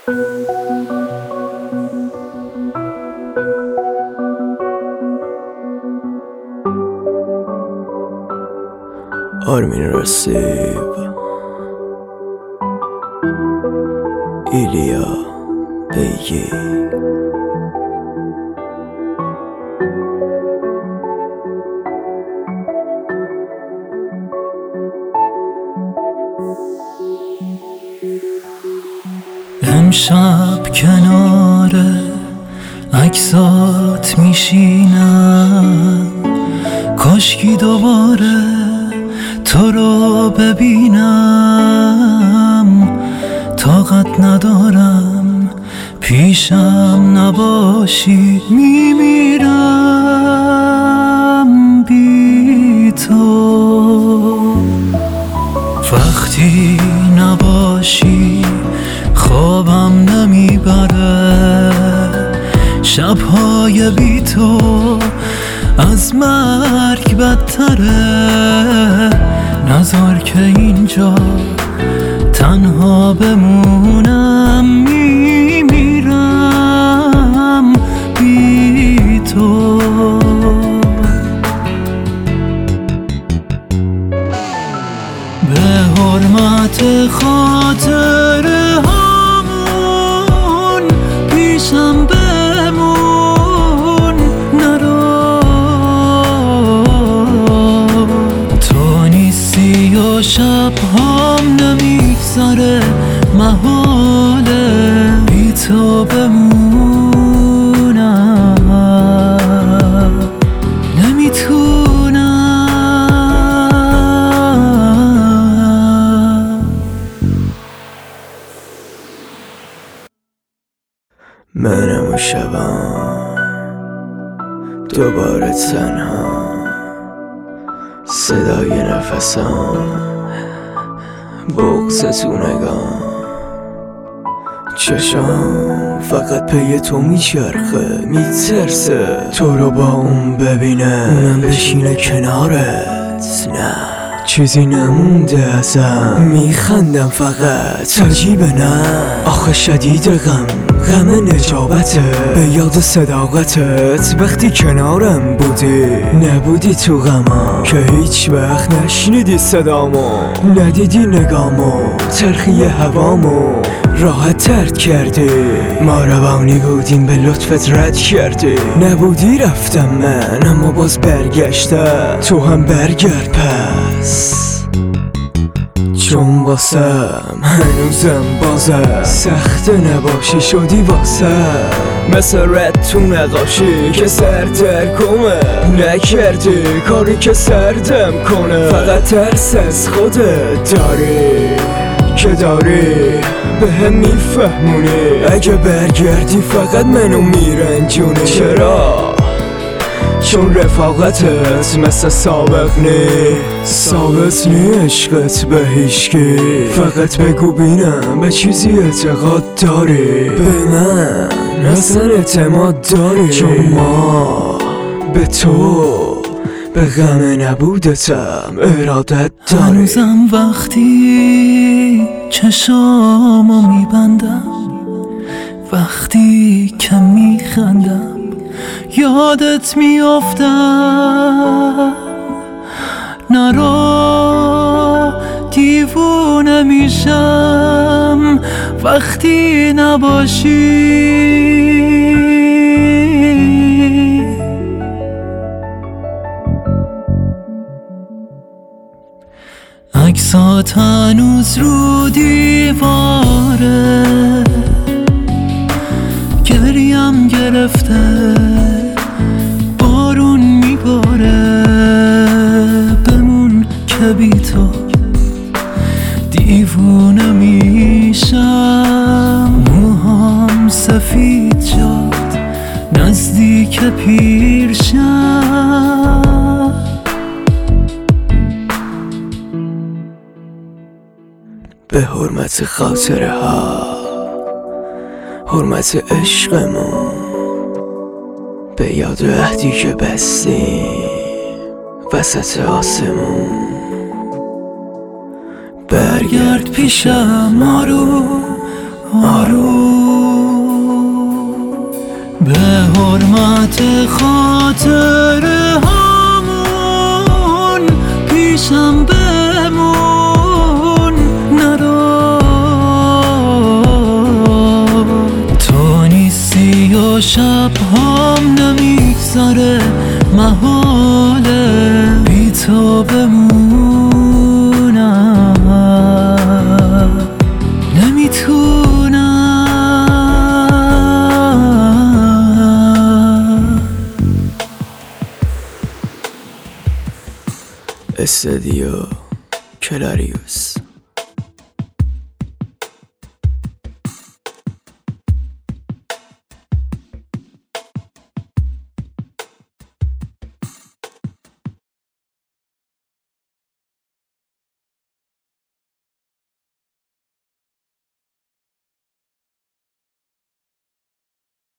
آرمین رسیب، ایلیا بیگی. امشب کنار عکسات میشینم، کاشکی دوباره تو رو ببینم. طاقت ندارم پیشم نباشی، میمیرم بی تو. وقتی نباشی خوابم نمیبره، شبهای بی تو از مرگ بدتره. نذار که اینجا تنها بمونم، میمیرم بی تو. به حرمت خاطر همون پیشم بمون، نرو. تو نیستی و شبهام نمیگذره، محاله بی تو بمونم. نمیتونم. منم و شبم دوباره تنها، صدای نفسم بغض تو نگام. چشم فقط پی تو میچرخه، میترسه تو رو با اون ببینه، اونم بشینه کنارت. نه چیزی نمونده ازم، میخندم فقط عجیبه. نه آخه شدید غم نجابته، به یاد صداقتت وقتی کنارم بودی. نبودی تو غمم که هیچ وقت نشنیدی صدامو، ندیدی نگامو، تلخی هوامو راحت ترد کردی. ما روانی بودیم به لطفت رد کردی. نبودی رفتم من اما باز برگشتم، تو هم برگرد پس. چون واسم هنوزم بازم سخته نباشی، شدی واسم مثل رد تو نقاشی که سر ترکمه. نکردی کاری که سردم کنه، فقط ترس از خودت داری که داری به هم میفهمونی. اگه برگردی فقط منو میرنجونی. چرا؟ چون رفاقتت مثل سابق ثابت نی عشقت به هیچکی. فقط بگو بینم به چیزی اعتقاد داری، به من اصلا اعتماد داری. چون ما به تو به غم نبودتم ارادت داری. هنوزم وقتی چشامو میبندم، وقتی که میخندم یادت میافتم. نرو دیوونه میشم وقتی نباشی. عکسات هنوز رو دیواره، گریم گرفته بارون میباره. بمون که بی تو دیوونه میشم. موهام سفید شد نزدیک پیرشم. به حرمت خاطره ها، حرمت عشقمون، به یاد عهدی که بستیم وسط آسمون. برگرد پیشم، ما رو آروم به حرمت خاطر همون پیشم بمون نرو تو نیستی و شب هم نمیگذره محاله بی تو بمونم نمیتونم استدیو کلاریوس